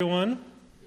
Everyone,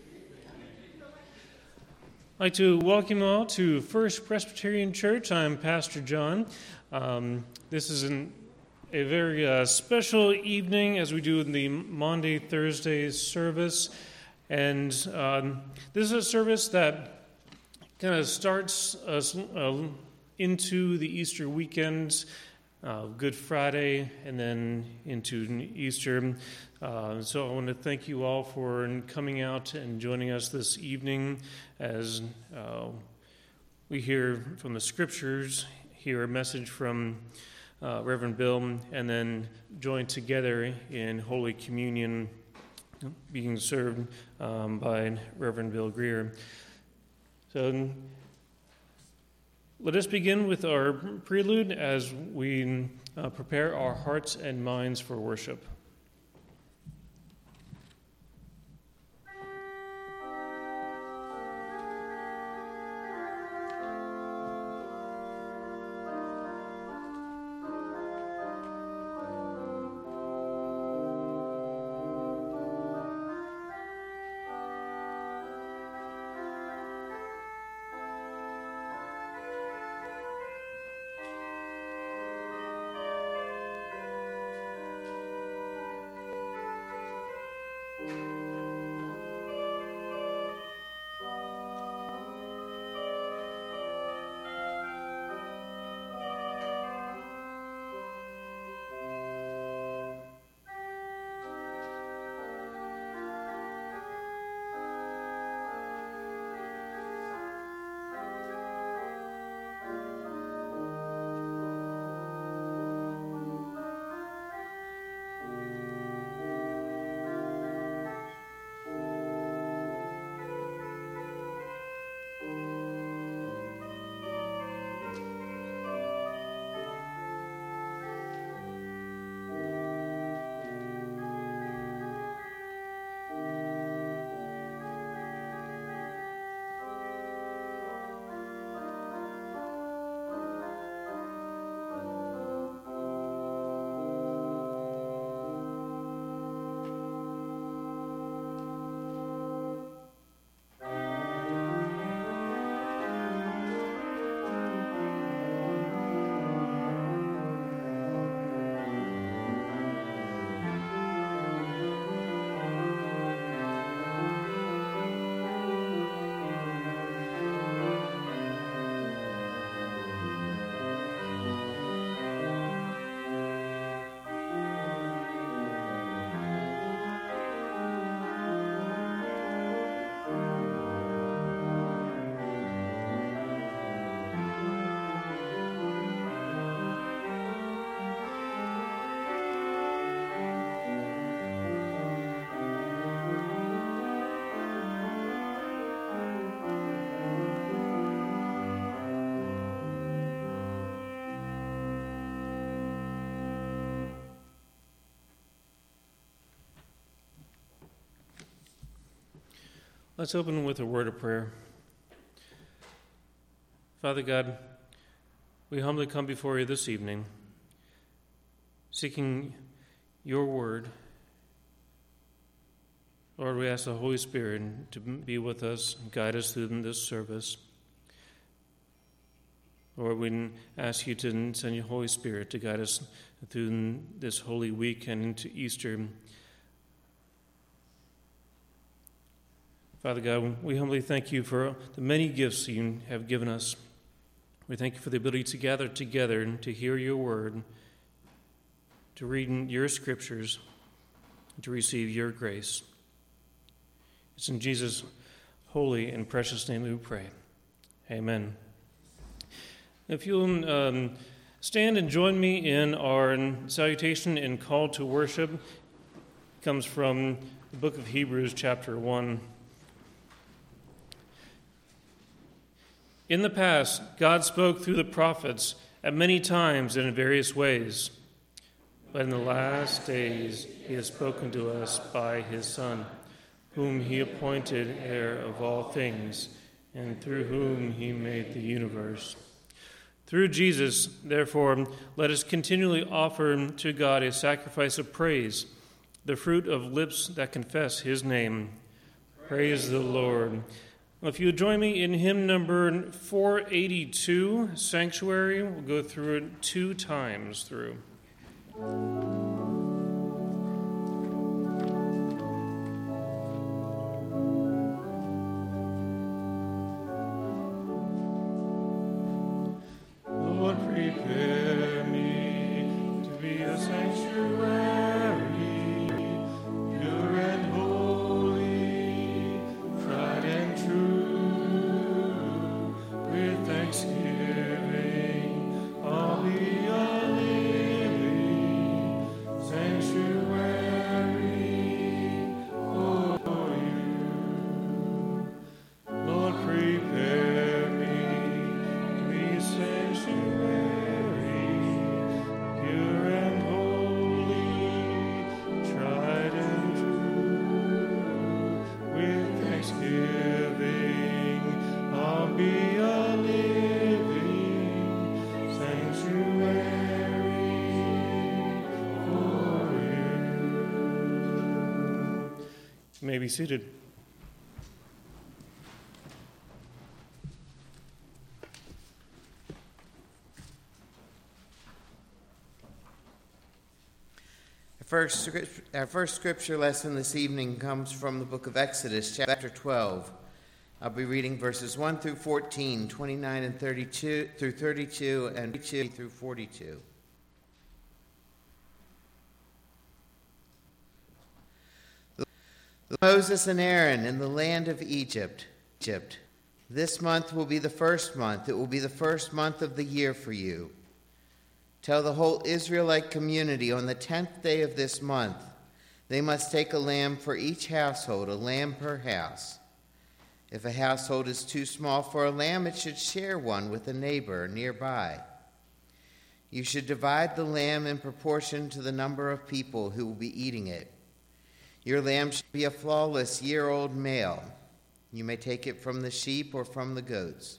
I'd like to welcome you all to First Presbyterian Church. I'm Pastor John. This is a very special evening as we do in the Maundy Thursday service. And this is a service that kind of starts us into the Easter weekend, Good Friday, and then into Easter. So I want to thank you all for coming out and joining us this evening as we hear from the Scriptures, hear a message from Reverend Bill, and then join together in Holy Communion being served by Reverend Bill Greer. So let us begin with our prelude as we prepare our hearts and minds for worship. Let's open with a word of prayer. Father God, we humbly come before you this evening, seeking your word. Lord, we ask the Holy Spirit to be with us and guide us through this service. Lord, we ask you to send your Holy Spirit to guide us through this Holy Week and into Easter. Father God, we humbly thank you for the many gifts you have given us. We thank you for the ability to gather together to hear your word, to read your scriptures, and to receive your grace. It's in Jesus' holy and precious name we pray. Amen. If you'll stand and join me in our salutation and call to worship, it comes from the book of Hebrews, chapter 1. In the past, God spoke through the prophets at many times and in various ways. But in the last days, he has spoken to us by his Son, whom he appointed heir of all things, and through whom he made the universe. Through Jesus, therefore, let us continually offer to God a sacrifice of praise, the fruit of lips that confess his name. Praise the Lord. Well, if you would join me in hymn number 482, Sanctuary, we'll go through it 2 times through. Lord, prepare me to be a sanctuary, pure and holy, tried and true. With thanksgiving, I'll be a living sanctuary for you. Lord, prepare me to be a sanctuary, pure and holy, tried and true. With thanksgiving, I'll be a living sanctuary for you. You may be seated. Our first scripture lesson this evening comes from the book of Exodus, chapter 12. I'll be reading verses 1 through 14, 29 and 32 through 32, and 32 through 42. Moses and Aaron in the land of Egypt. This month will be the first month. It will be the first month of the year for you. Tell the whole Israelite community on the 10th day of this month, they must take a lamb for each household, a lamb per house. If a household is too small for a lamb, it should share one with a neighbor nearby. You should divide the lamb in proportion to the number of people who will be eating it. Your lamb should be a flawless year-old male. You may take it from the sheep or from the goats.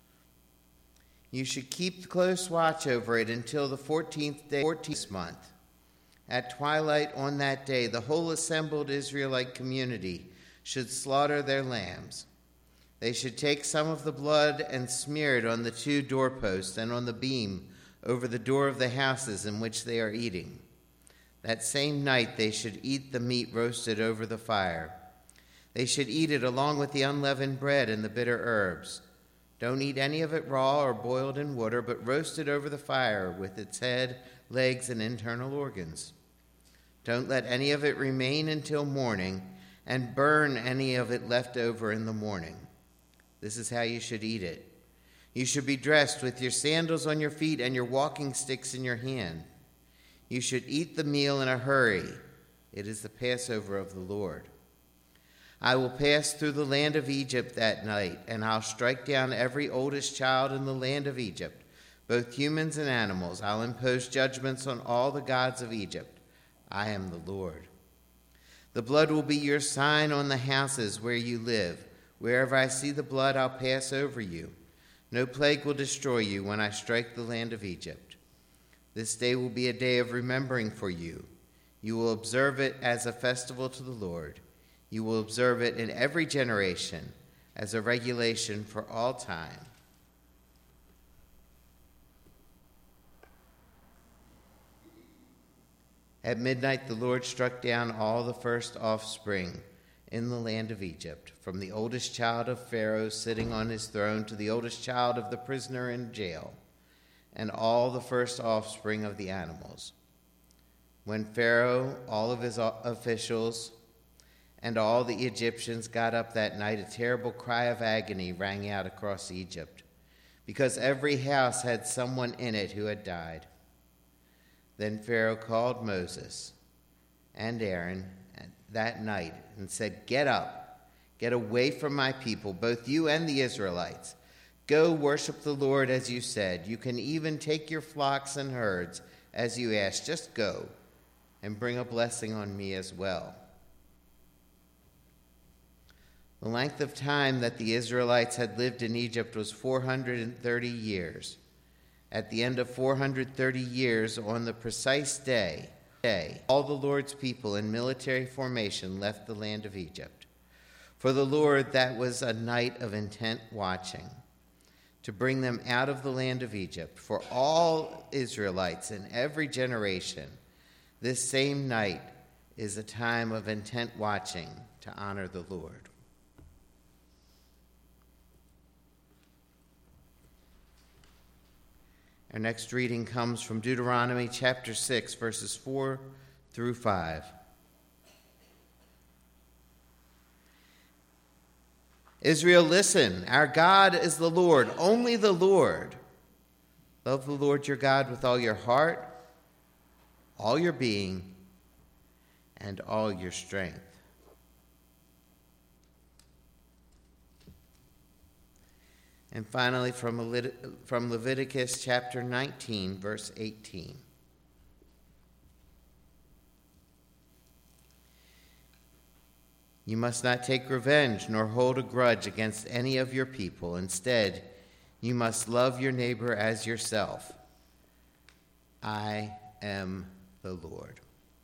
You should keep close watch over it until the 14th day of this month. At twilight on that day, the whole assembled Israelite community should slaughter their lambs. They should take some of the blood and smear it on the 2 doorposts and on the beam over the door of the houses in which they are eating. That same night they should eat the meat roasted over the fire. They should eat it along with the unleavened bread and the bitter herbs. Don't eat any of it raw or boiled in water, but roast it over the fire with its head, legs, and internal organs. Don't let any of it remain until morning, and burn any of it left over in the morning. This is how you should eat it. You should be dressed with your sandals on your feet and your walking sticks in your hand. You should eat the meal in a hurry. It is the Passover of the Lord. I will pass through the land of Egypt that night, and I'll strike down every oldest child in the land of Egypt, both humans and animals. I'll impose judgments on all the gods of Egypt. I am the Lord. The blood will be your sign on the houses where you live. Wherever I see the blood, I'll pass over you. No plague will destroy you when I strike the land of Egypt. This day will be a day of remembering for you. You will observe it as a festival to the Lord. You will observe it in every generation as a regulation for all time. At midnight, the Lord struck down all the first offspring in the land of Egypt, from the oldest child of Pharaoh sitting on his throne to the oldest child of the prisoner in jail, and all the first offspring of the animals. When Pharaoh, all of his officials, and all the Egyptians got up that night, a terrible cry of agony rang out across Egypt, because every house had someone in it who had died. Then Pharaoh called Moses and Aaron that night and said, "Get up, get away from my people, both you and the Israelites. Go worship the Lord as you said. You can even take your flocks and herds as you asked. Just go and bring a blessing on me as well." The length of time that the Israelites had lived in Egypt was 430 years. At the end of 430 years, on the precise day, all the Lord's people in military formation left the land of Egypt. For the Lord, that was a night of intent watching, to bring them out of the land of Egypt. For all Israelites in every generation, this same night is a time of intent watching to honor the Lord. Our next reading comes from Deuteronomy chapter 6, verses 4 through 5. Israel, listen, our God is the Lord, only the Lord. Love the Lord your God with all your heart, all your being, and all your strength. And finally, from Leviticus chapter 19, verse 18. You must not take revenge nor hold a grudge against any of your people. Instead, you must love your neighbor as yourself. I am the Lord.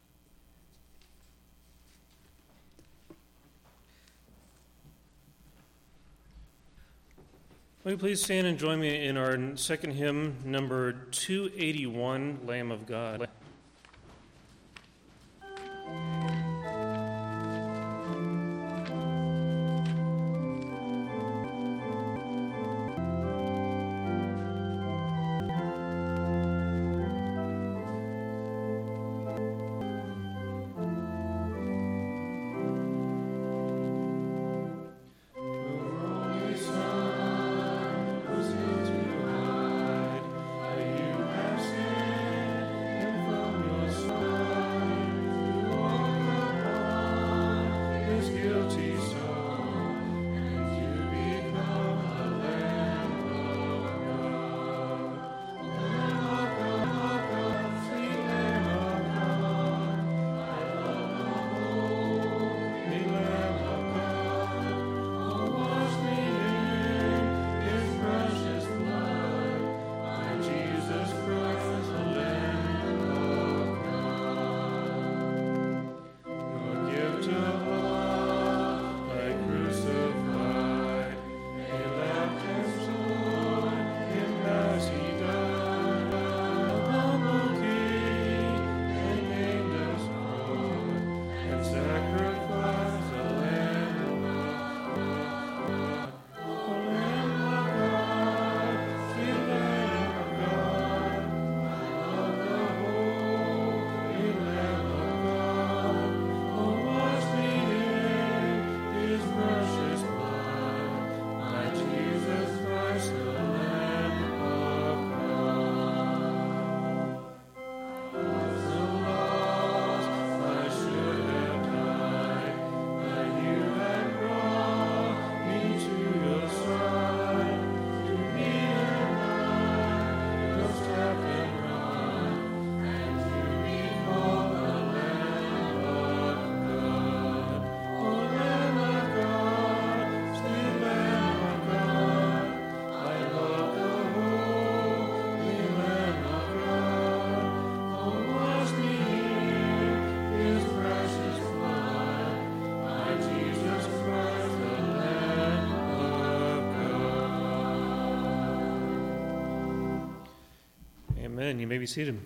Will you please stand and join me in our second hymn, number 281, Lamb of God. Amen. You may be seated.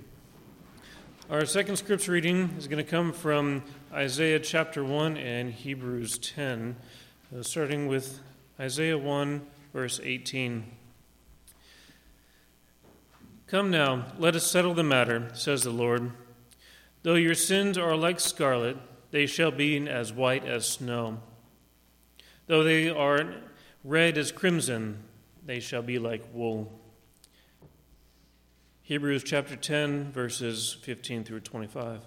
Our second scripture reading is going to come from Isaiah chapter 1 and Hebrews 10, starting with Isaiah 1, verse 18. Come now, let us settle the matter, says the Lord. Though your sins are like scarlet, they shall be as white as snow. Though they are red as crimson, they shall be like wool. Hebrews chapter 10, verses 15 through 25.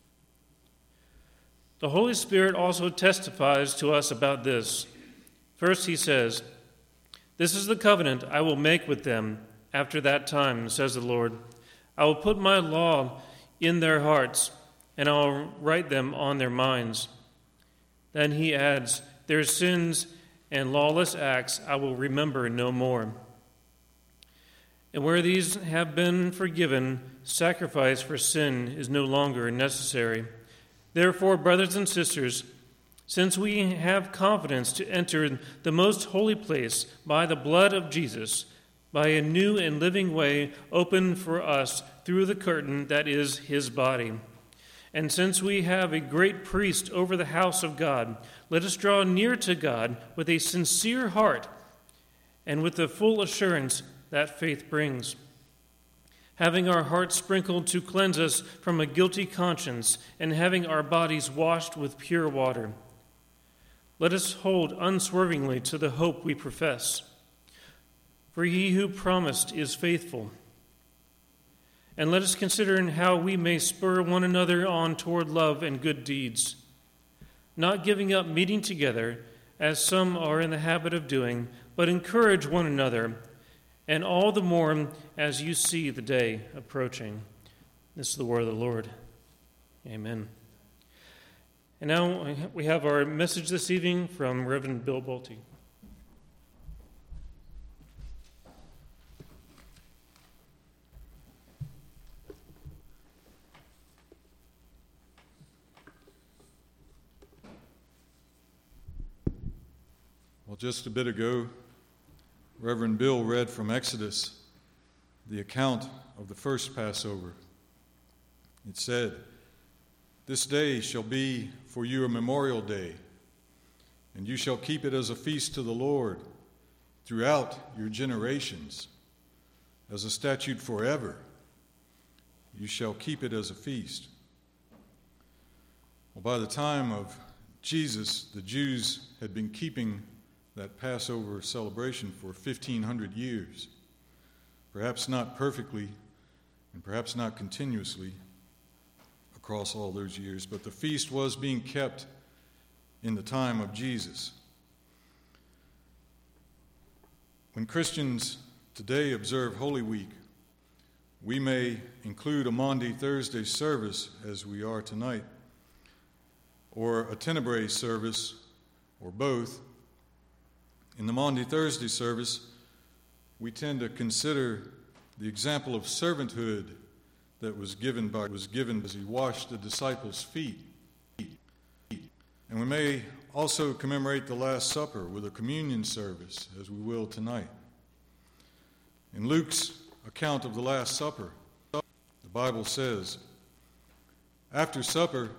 The Holy Spirit also testifies to us about this. First he says, "This is the covenant I will make with them after that time, says the Lord. I will put my law in their hearts, and I will write them on their minds." Then he adds, "Their sins and lawless acts I will remember no more. And where these have been forgiven, sacrifice for sin is no longer necessary. Therefore, brothers and sisters, Since we have confidence to enter the most holy place by the blood of Jesus, by a new and living way opened for us through the curtain that is his body. And since we have a great priest over the house of God, let us draw near to God with a sincere heart and with the full assurance that faith brings, having our hearts sprinkled to cleanse us from a guilty conscience, and having our bodies washed with pure water. Let us hold unswervingly to the hope we profess. For he who promised is faithful. And let us consider how we may spur one another on toward love and good deeds, not giving up meeting together, as some are in the habit of doing, but encourage one another, and all the more as you see the day approaching. This is the word of the Lord. Amen. And now we have our message this evening from Reverend Bill Bolte. Well, just a bit ago, Reverend Bill read from Exodus the account of the first Passover. It said, "This day shall be for you a memorial day, and you shall keep it as a feast to the Lord throughout your generations, as a statute forever. You shall keep it as a feast." Well, by the time of Jesus, the Jews had been keeping that Passover celebration for 1,500 years, perhaps not perfectly and perhaps not continuously across all those years, but the feast was being kept in the time of Jesus. When Christians today observe Holy Week, we may include a Maundy Thursday service, as we are tonight, or a Tenebrae service, or both. In the Maundy Thursday service, we tend to consider the example of servanthood that was given as he washed the disciples' feet. And we may also commemorate the Last Supper with a communion service, as we will tonight. In Luke's account of the Last Supper, the Bible says, "After supper,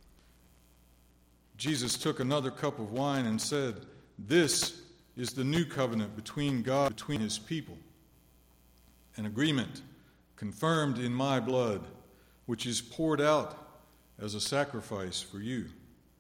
Jesus took another cup of wine and said, 'This is the new covenant between God and his people, an agreement confirmed in my blood, which is poured out as a sacrifice for you.'"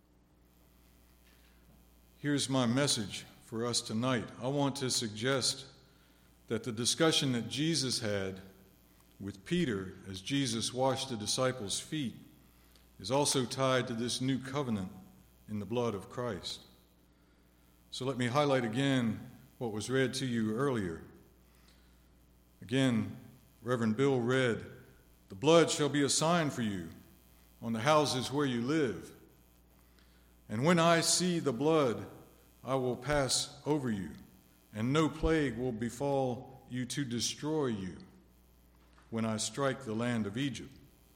Here's my message for us tonight. I want to suggest that the discussion that Jesus had with Peter as Jesus washed the disciples' feet is also tied to this new covenant in the blood of Christ. So let me highlight again what was read to you earlier. Again, Reverend Bill read, "The blood shall be a sign for you on the houses where you live. And when I see the blood, I will pass over you, and no plague will befall you to destroy you when I strike the land of Egypt."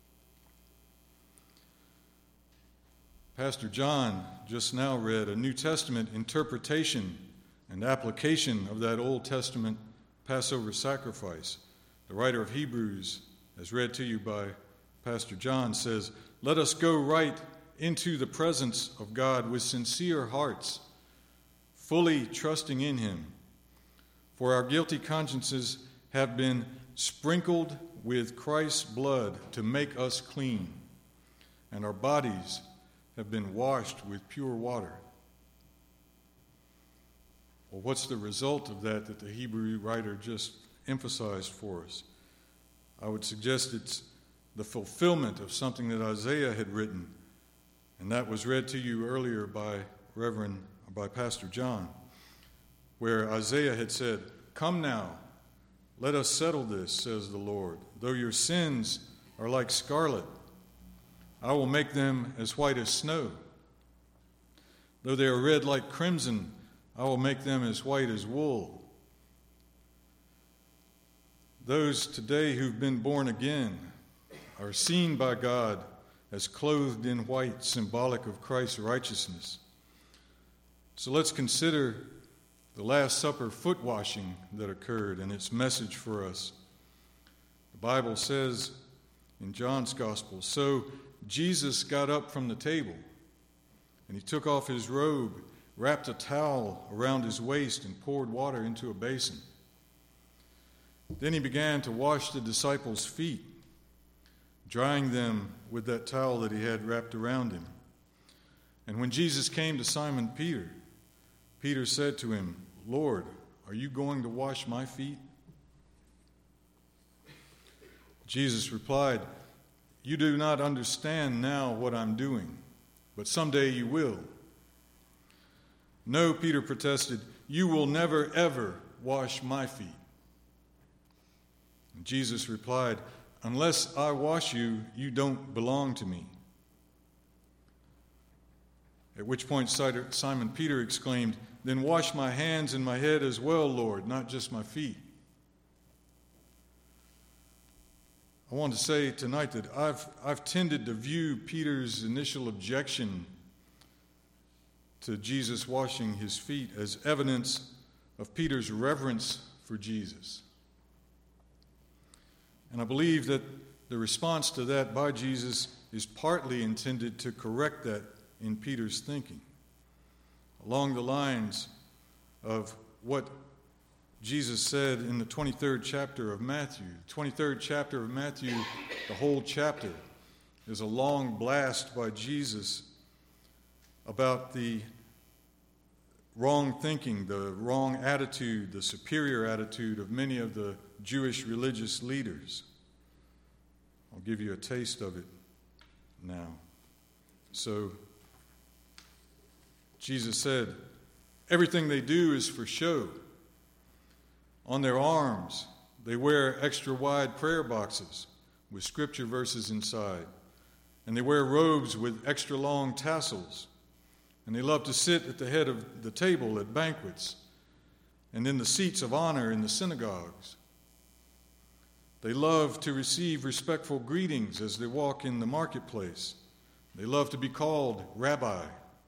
Pastor John just now read a New Testament interpretation and application of that Old Testament Passover sacrifice. The writer of Hebrews, as read to you by Pastor John, says, "Let us go right into the presence of God with sincere hearts, fully trusting in him. For our guilty consciences have been sprinkled with Christ's blood to make us clean, and our bodies have been washed with pure water." Well, what's the result of that the Hebrew writer just emphasized for us? I would suggest it's the fulfillment of something that Isaiah had written, and that was read to you earlier by Pastor John, where Isaiah had said, "Come now, let us settle this, says the Lord. Though your sins are like scarlet, I will make them as white as snow. Though they are red like crimson, I will make them as white as wool." Those today who've been born again are seen by God as clothed in white, symbolic of Christ's righteousness. So let's consider the Last Supper foot washing that occurred and its message for us. The Bible says in John's Gospel, "So Jesus got up from the table, and he took off his robe, wrapped a towel around his waist, and poured water into a basin. Then he began to wash the disciples' feet, drying them with that towel that he had wrapped around him. And when Jesus came to Simon Peter, Peter said to him, 'Lord, are you going to wash my feet?' Jesus replied, 'You do not understand now what I'm doing, but someday you will.' 'No,' Peter protested, 'you will never, ever wash my feet.' And Jesus replied, 'Unless I wash you, you don't belong to me.' At which point Simon Peter exclaimed, 'Then wash my hands and my head as well, Lord, not just my feet.' I want to say tonight that I've tended to view Peter's initial objection to Jesus washing his feet as evidence of Peter's reverence for Jesus. And I believe that the response to that by Jesus is partly intended to correct that in Peter's thinking, along the lines of what Jesus said in the 23rd chapter of Matthew. The 23rd chapter of Matthew, the whole chapter, is a long blast by Jesus about the wrong thinking, the wrong attitude, the superior attitude of many of the Jewish religious leaders. I'll give you a taste of it now. So, Jesus said, everything they do is for show. On their arms, they wear extra wide prayer boxes with scripture verses inside. And they wear robes with extra long tassels. And they love to sit at the head of the table at banquets and in the seats of honor in the synagogues. They love to receive respectful greetings as they walk in the marketplace. They love to be called rabbi.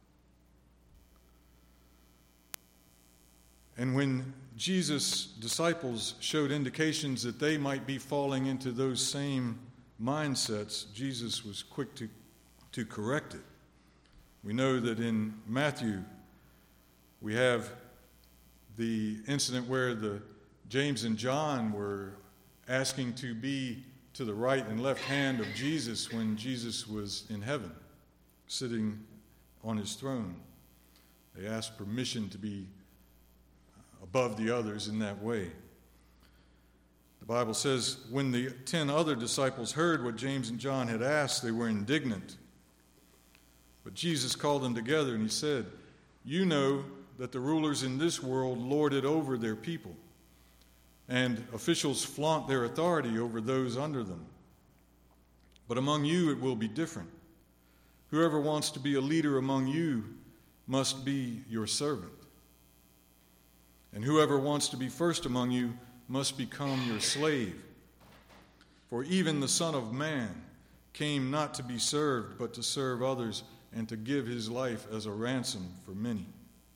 And when Jesus' disciples showed indications that they might be falling into those same mindsets, Jesus was quick to correct it. We know that in Matthew, we have the incident where James and John were asking to be to the right and left hand of Jesus when Jesus was in heaven, sitting on his throne. They asked permission to be above the others in that way. The Bible says, when the 10 other disciples heard what James and John had asked, they were indignant. But Jesus called them together and he said, "You know that the rulers in this world lord it over their people, and officials flaunt their authority over those under them. But among you it will be different. Whoever wants to be a leader among you must be your servant. And whoever wants to be first among you must become your slave. For even the Son of Man came not to be served, but to serve others and to give his life as a ransom for many."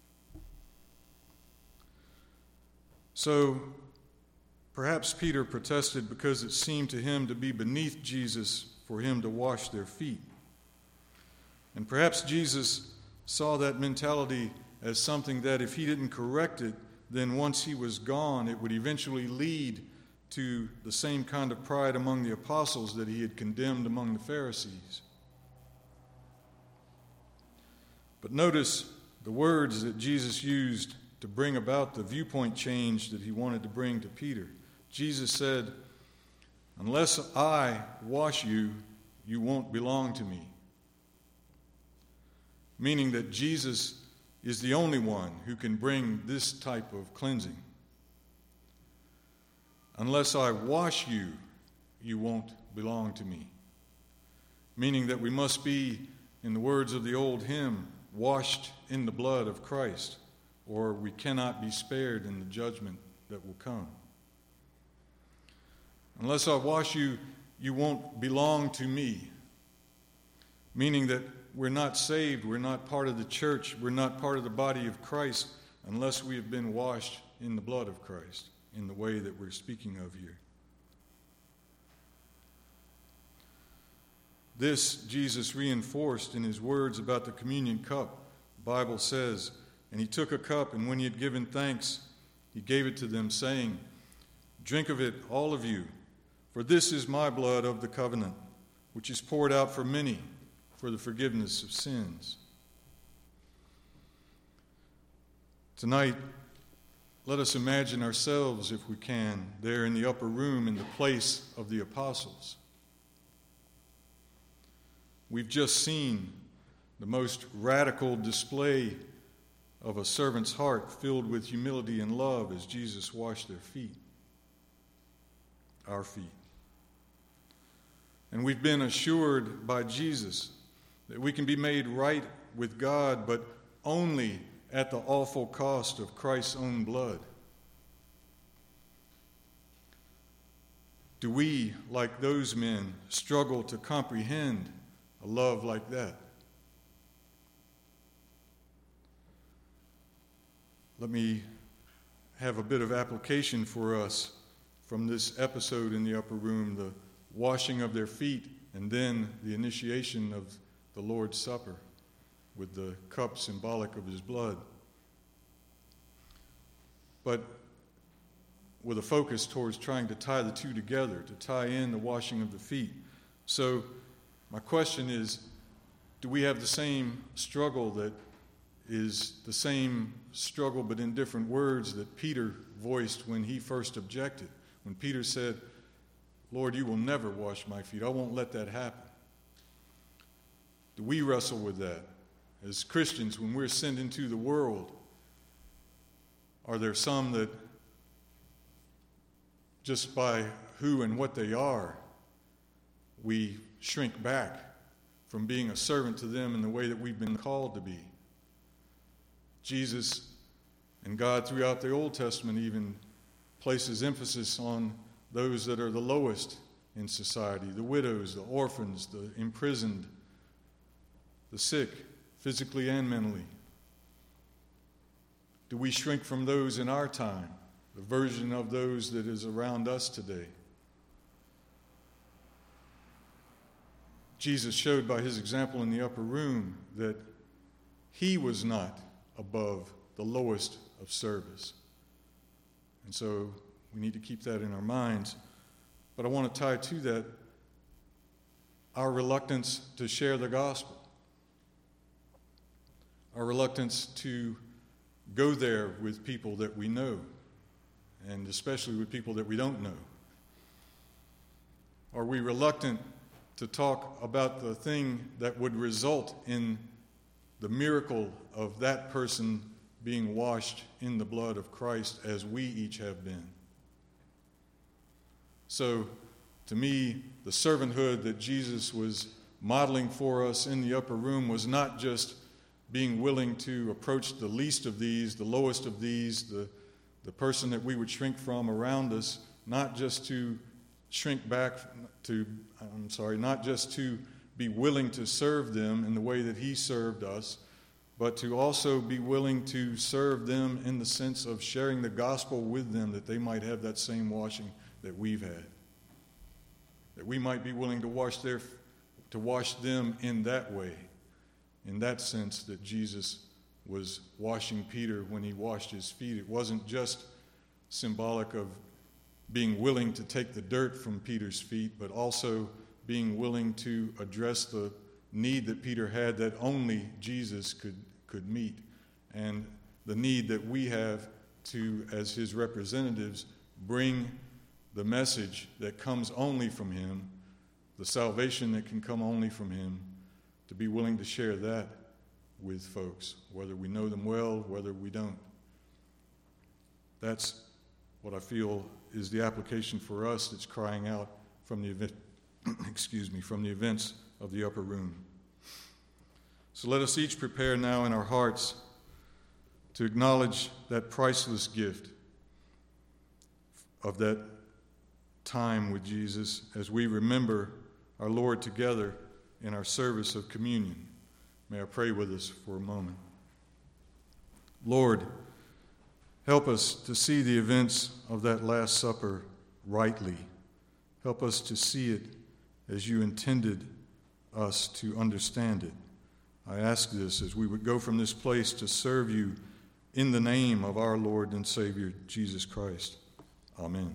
So, perhaps Peter protested because it seemed to him to be beneath Jesus for him to wash their feet. And perhaps Jesus saw that mentality as something that if he didn't correct it, then once he was gone, it would eventually lead to the same kind of pride among the apostles that he had condemned among the Pharisees. But notice the words that Jesus used to bring about the viewpoint change that he wanted to bring to Peter. Jesus said, "Unless I wash you, you won't belong to me." Meaning that Jesus is the only one who can bring this type of cleansing. Unless I wash you, you won't belong to me. Meaning that we must be, in the words of the old hymn, washed in the blood of Christ, or we cannot be spared in the judgment that will come. Unless I wash you, you won't belong to me. Meaning that we're not saved, we're not part of the church, we're not part of the body of Christ unless we have been washed in the blood of Christ in the way that we're speaking of here. This Jesus reinforced in his words about the communion cup. The Bible says, "And he took a cup, and when he had given thanks, he gave it to them, saying, 'Drink of it, all of you, for this is my blood of the covenant, which is poured out for many for the forgiveness of sins.'" Tonight, let us imagine ourselves, if we can, there in the upper room in the place of the apostles. We've just seen the most radical display of a servant's heart filled with humility and love as Jesus washed their feet, our feet. And we've been assured by Jesus that we can be made right with God, but only at the awful cost of Christ's own blood. Do we, like those men, struggle to comprehend a love like that? Let me have a bit of application for us from this episode in the upper room, the washing of their feet, and then the initiation of the Lord's Supper with the cup symbolic of his blood. But with a focus towards trying to tie the two together, to tie in the washing of the feet. So my question is, do we have the same struggle that is the same struggle but in different words that Peter voiced when he first objected? When Peter said, "Lord, you will never wash my feet. I won't let that happen." Do we wrestle with that? As Christians, when we're sent into the world, are there some that just by who and what they are, we shrink back from being a servant to them in the way that we've been called to be? Jesus and God throughout the Old Testament even places emphasis on those that are the lowest in society, the widows, the orphans, the imprisoned, the sick, physically and mentally. Do we shrink from those in our time, the version of those that is around us today? Jesus showed by his example in the upper room that he was not above the lowest of service. And so we need to keep that in our minds. But I want to tie to that our reluctance to share the gospel, our reluctance to go there with people that we know, and especially with people that we don't know. Are we reluctant to talk about the thing that would result in the miracle of that person being washed in the blood of Christ as we each have been? So, to me, the servanthood that Jesus was modeling for us in the upper room was not just being willing to approach the least of these, the lowest of these, the person that we would shrink from around us, not just to not just to be willing to serve them in the way that he served us, but to also be willing to serve them in the sense of sharing the gospel with them, that they might have that same washing that we've had. That we might be willing to wash them in that way, in that sense that Jesus was washing Peter when he washed his feet. It wasn't just symbolic of being willing to take the dirt from Peter's feet, but also being willing to address the need that Peter had that only Jesus could meet, and the need that we have to, as his representatives, bring the message that comes only from him, the salvation that can come only from him, to be willing to share that with folks, whether we know them well, whether we don't. That's what I feel is the application for us that's crying out from the event, from the events of the upper room. So let us each prepare now in our hearts to acknowledge that priceless gift of that time with Jesus as we remember our Lord together in our service of communion. May I pray with us for a moment? Lord, help us to see the events of that Last Supper rightly. Help us to see it as you intended us to understand it. I ask this as we would go from this place to serve you in the name of our Lord and Savior, Jesus Christ. Amen.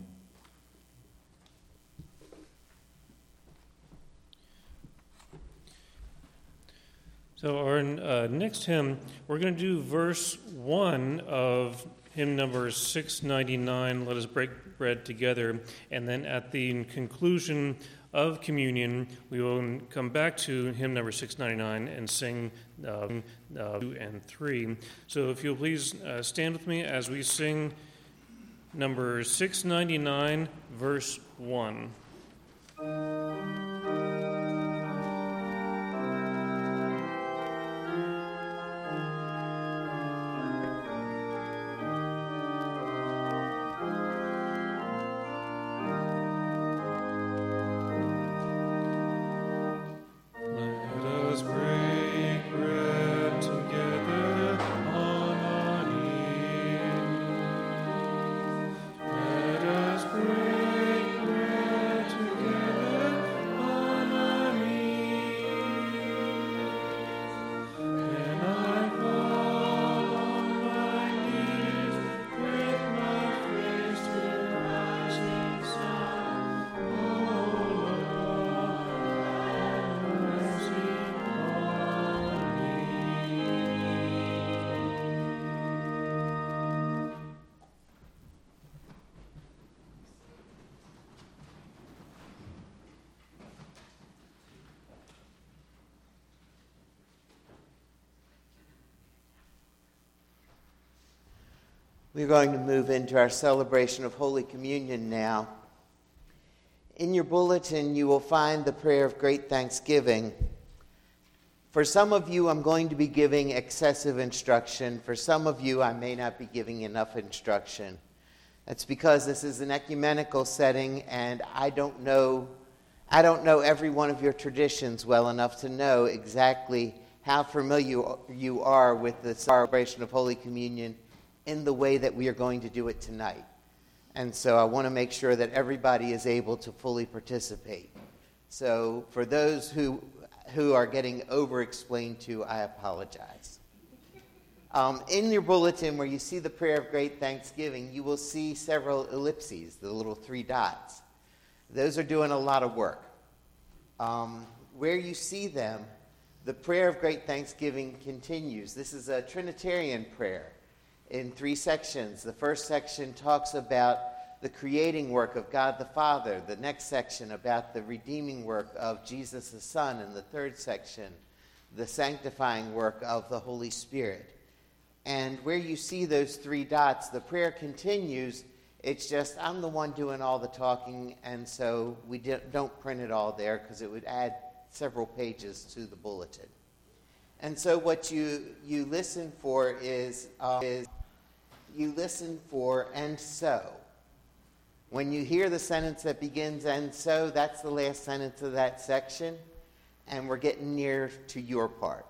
So our next hymn, we're going to do verse 1 of hymn number 699, Let Us Break Bread Together, and then at the conclusion of communion, we will come back to hymn number 699 and sing 2 and 3. So if you'll please stand with me as we sing number 699, verse 1. We're going to move into our celebration of Holy Communion now. In your bulletin, you will find the prayer of great thanksgiving. For some of you, I'm going to be giving excessive instruction. For some of you, I may not be giving enough instruction. That's because this is an ecumenical setting, and I don't know every one of your traditions well enough to know exactly how familiar you are with the celebration of Holy Communion in the way that we are going to do it tonight. And so I want to make sure that everybody is able to fully participate. So for those who are getting over-explained to, I apologize. In your bulletin where you see the prayer of great thanksgiving, you will see several ellipses, the little 3 dots. Those are doing a lot of work. Where you see them, the prayer of great thanksgiving continues. This is a Trinitarian prayer in 3 sections. The first section talks about the creating work of God the Father. The next section about the redeeming work of Jesus the Son. And the third section, the sanctifying work of the Holy Spirit. And where you see those 3 dots, the prayer continues. It's just I'm the one doing all the talking, and so we don't print it all there because it would add several pages to the bulletin. And so what you listen for is you listen for "and so." When you hear the sentence that begins "and so," that's the last sentence of that section, and we're getting near to your part.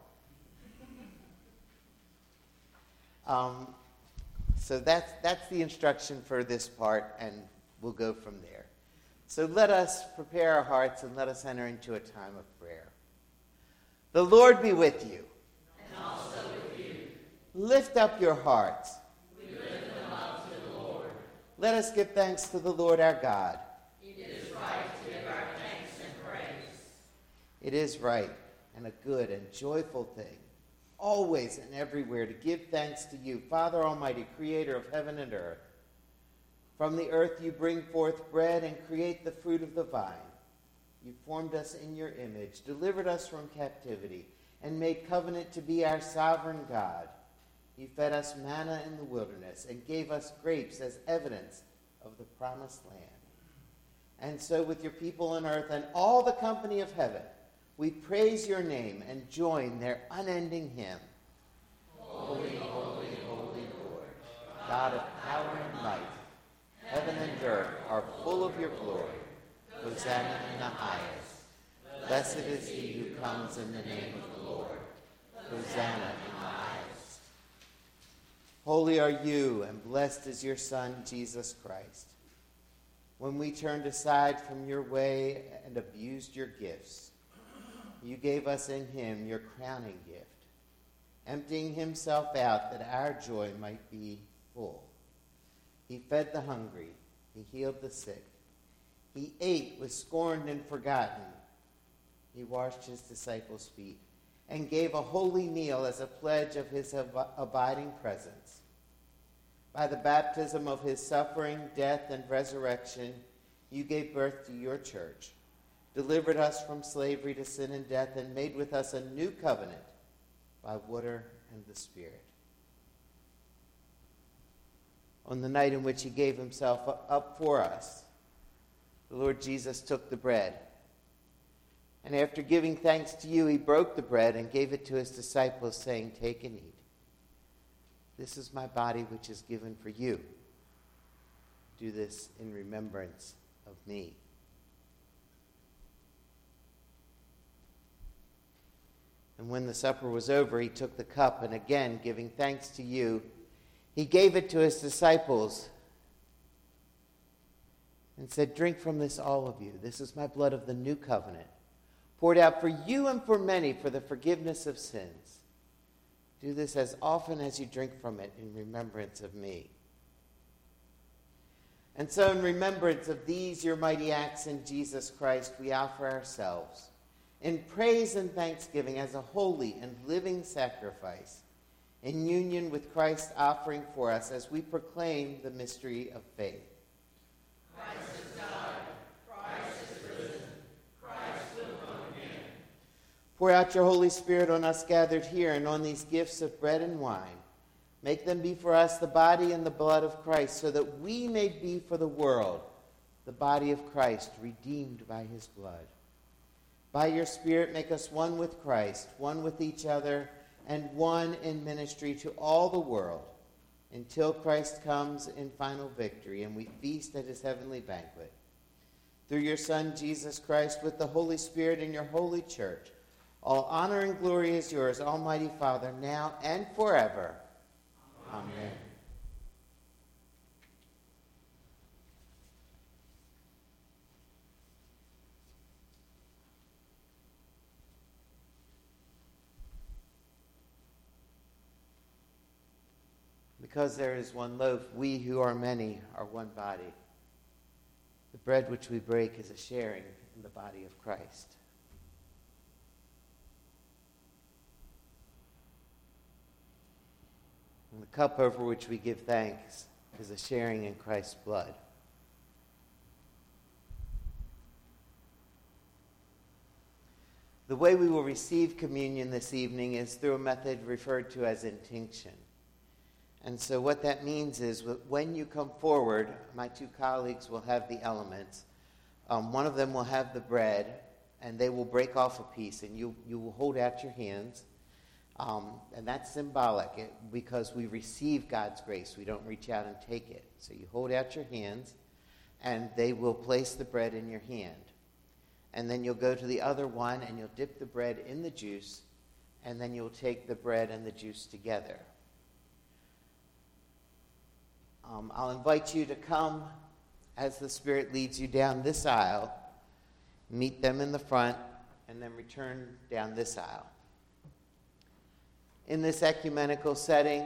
So that's the instruction for this part, and we'll go from there. So let us prepare our hearts and let us enter into a time of prayer. The Lord be with you. And also with you. Lift up your hearts. We lift them up to the Lord. Let us give thanks to the Lord our God. It is right to give our thanks and praise. It is right and a good and joyful thing, always and everywhere, to give thanks to you, Father Almighty, creator of heaven and earth. From the earth you bring forth bread and create the fruit of the vine. You formed us in your image, delivered us from captivity, and made covenant to be our sovereign God. You fed us manna in the wilderness and gave us grapes as evidence of the promised land. And so with your people on earth and all the company of heaven, we praise your name and join their unending hymn. Holy, holy, holy Lord, God of power and might, heaven and earth are full of your glory. Hosanna in the highest. Blessed is he who comes in the name of the Lord. Hosanna in the highest. Holy are you, and blessed is your Son, Jesus Christ. When we turned aside from your way and abused your gifts, you gave us in him your crowning gift, emptying himself out that our joy might be full. He fed the hungry. He healed the sick. He ate with scorned and forgotten. He washed his disciples' feet and gave a holy meal as a pledge of his abiding presence. By the baptism of his suffering, death, and resurrection, you gave birth to your church, delivered us from slavery to sin and death, and made with us a new covenant by water and the Spirit. On the night in which he gave himself up for us, the Lord Jesus took the bread. And after giving thanks to you, he broke the bread and gave it to his disciples, saying, "Take and eat. This is my body, which is given for you. Do this in remembrance of me." And when the supper was over, he took the cup, and again, giving thanks to you, he gave it to his disciples and said, "Drink from this, all of you. This is my blood of the new covenant, poured out for you and for many for the forgiveness of sins. Do this as often as you drink from it in remembrance of me." And so in remembrance of these, your mighty acts in Jesus Christ, we offer ourselves in praise and thanksgiving as a holy and living sacrifice, in union with Christ's offering for us as we proclaim the mystery of faith. Christ is died. Christ is risen. Christ will come again. Pour out your Holy Spirit on us gathered here and on these gifts of bread and wine. Make them be for us the body and the blood of Christ, so that we may be for the world the body of Christ, redeemed by his blood. By your Spirit, make us one with Christ, one with each other, and one in ministry to all the world, until Christ comes in final victory and we feast at his heavenly banquet. Through your Son, Jesus Christ, with the Holy Spirit in your holy church, all honor and glory is yours, Almighty Father, now and forever. Amen. Because there is one loaf, we who are many are one body. The bread which we break is a sharing in the body of Christ. And the cup over which we give thanks is a sharing in Christ's blood. The way we will receive communion this evening is through a method referred to as intinction. And so what that means is when you come forward, my two colleagues will have the elements. One of them will have the bread, and they will break off a piece, and you will hold out your hands. And that's symbolic because we receive God's grace. We don't reach out and take it. So you hold out your hands, and they will place the bread in your hand. And then you'll go to the other one, and you'll dip the bread in the juice, and then you'll take the bread and the juice together. I'll invite you to come as the Spirit leads you down this aisle, meet them in the front, and then return down this aisle. In this ecumenical setting,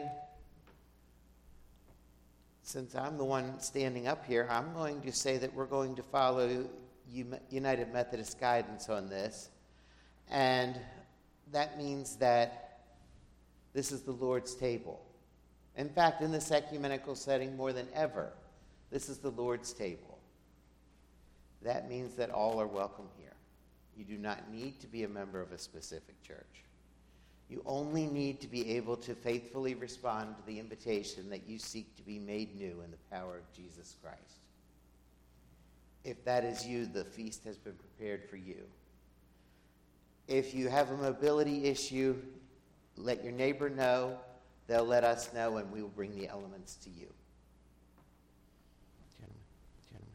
since I'm the one standing up here, I'm going to say that we're going to follow United Methodist guidance on this. And that means that this is the Lord's table. In fact, in this ecumenical setting, more than ever, this is the Lord's table. That means that all are welcome here. You do not need to be a member of a specific church. You only need to be able to faithfully respond to the invitation that you seek to be made new in the power of Jesus Christ. If that is you, the feast has been prepared for you. If you have a mobility issue, let your neighbor know. They'll let us know, and we will bring the elements to you. Gentlemen.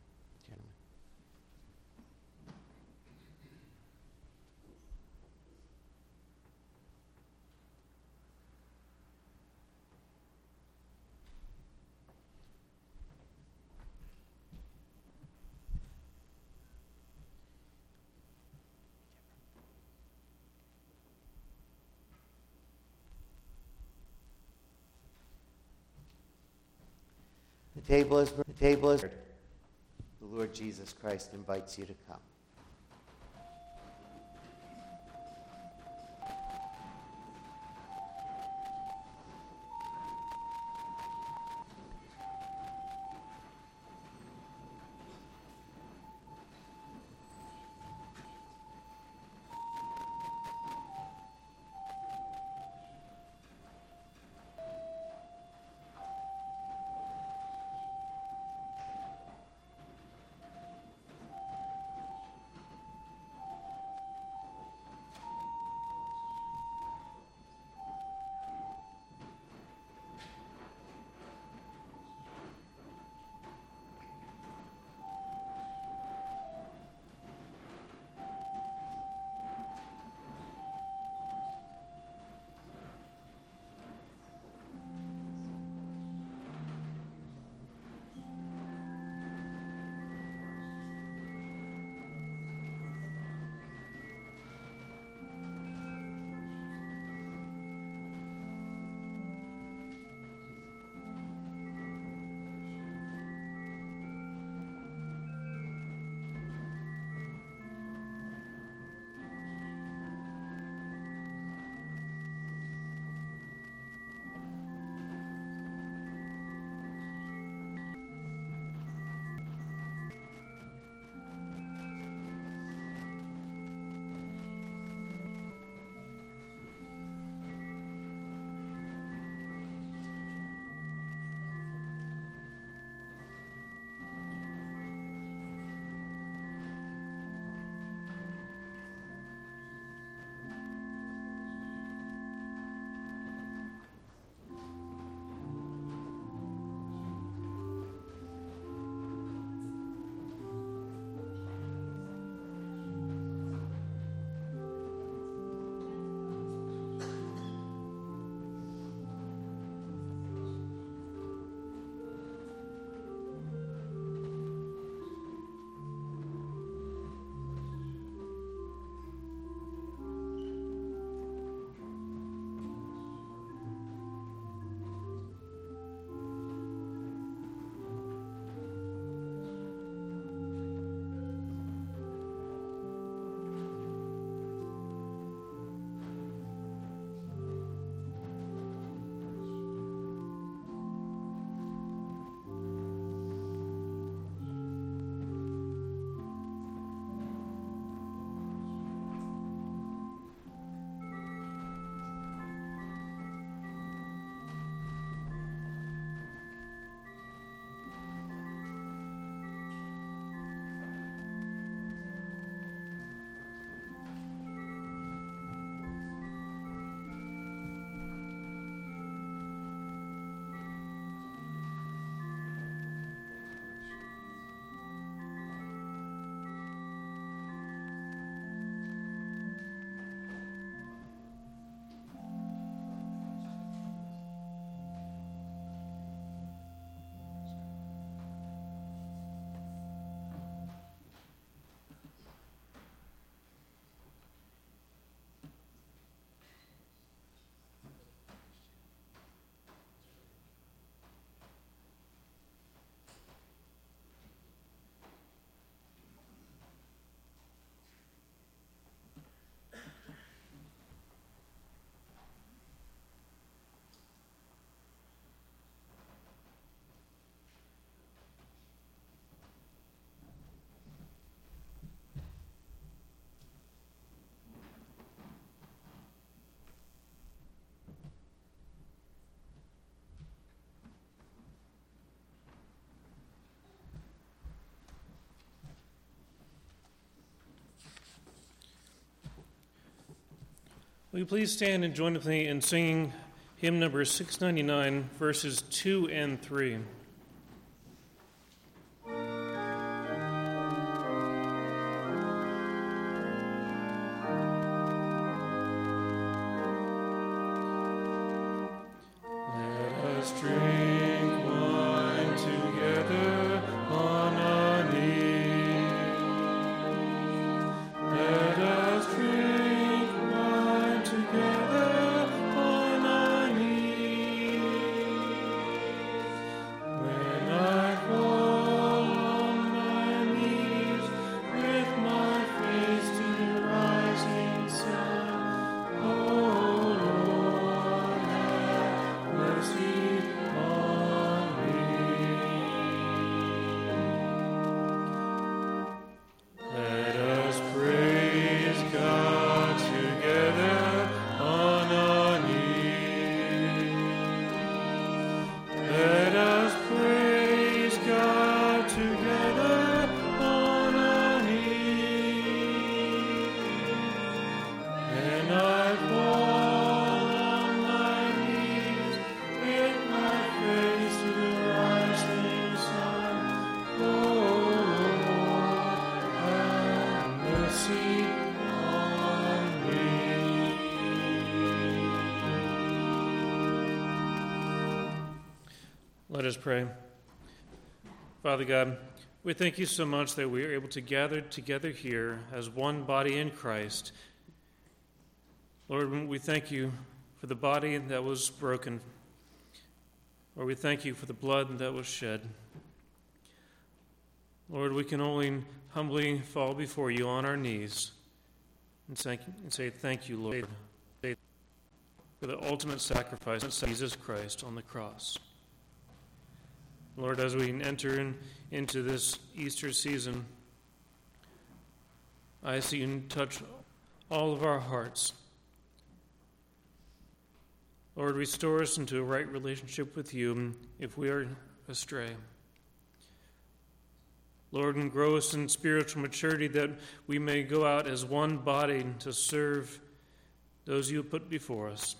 The table is. The Lord Jesus Christ invites you to come. Will you please stand and join with me in singing hymn number 699, verses 2 and 3. Let us pray. Father God, we thank you so much that we are able to gather together here as one body in Christ. Lord, we thank you for the body that was broken. Lord, we thank you for the blood that was shed. Lord, we can only humbly fall before you on our knees and say thank you, Lord, for the ultimate sacrifice of Jesus Christ on the cross. Lord, as we enter into this Easter season, I ask you to touch all of our hearts. Lord, restore us into a right relationship with you if we are astray. Lord, and grow us in spiritual maturity that we may go out as one body to serve those you have put before us,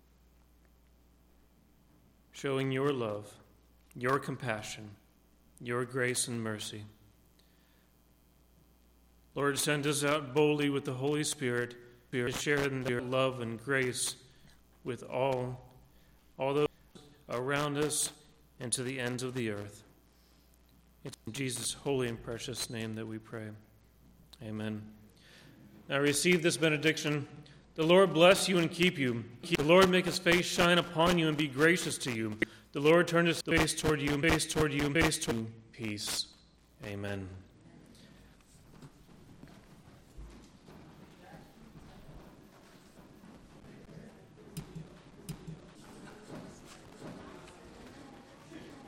showing your love, your compassion, your grace and mercy. Lord, send us out boldly with the Holy Spirit to share in your love and grace with all those around us and to the ends of the earth. It's in Jesus' holy and precious name that we pray. Amen. Now receive this benediction. The Lord bless you and keep you. The Lord make his face shine upon you and be gracious to you. The Lord turn his face toward you and face toward you and face toward you. Peace. Amen.